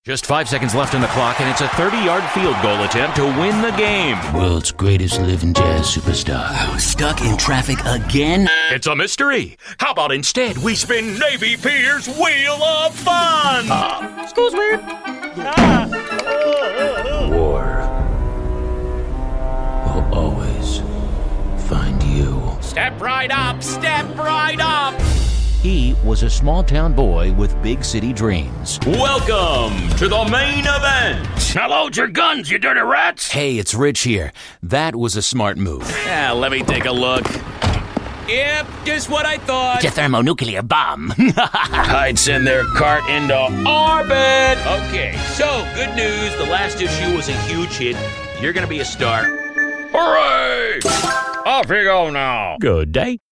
Just 5 seconds left on the clock, and it's a 30-yard field goal attempt to win the game. World's greatest living jazz superstar. Oh, stuck in traffic again? It's a mystery. How about instead we spin Navy Pier's Wheel of Fun? Excuse me. War will always find you. Step right up, step right up. He was a small-town boy with big city dreams. Welcome to the main event. Now load your guns, you dirty rats! Hey, it's Rich here. That was a smart move. Yeah, let me take a look. Yep, just what I thought. The thermonuclear bomb. I'd send their cart into orbit. Okay, so good news. The last issue was a huge hit. You're going to be a star. Hooray! Off you go now. Good day.